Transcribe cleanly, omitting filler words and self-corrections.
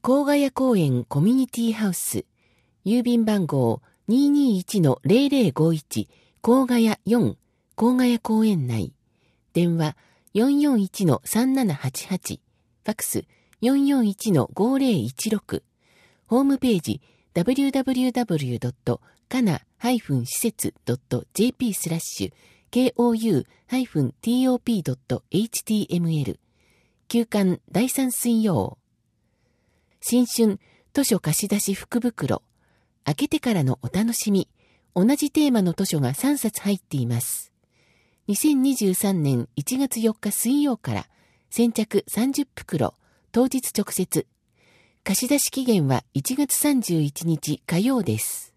甲ヶ谷公園コミュニティハウス、郵便番号 221-0051 甲ヶ谷4甲ヶ谷公園内、電話 441-3788、ファクス 441-5016、ホームページ www.kana-ficet.jp/kou-top.html、休刊第3水曜。新春図書貸し出し福袋、開けてからのお楽しみ、同じテーマの図書が3冊入っています。2023年1月4日水曜から先着30袋、当日直接。貸し出し期限は1月31日火曜です。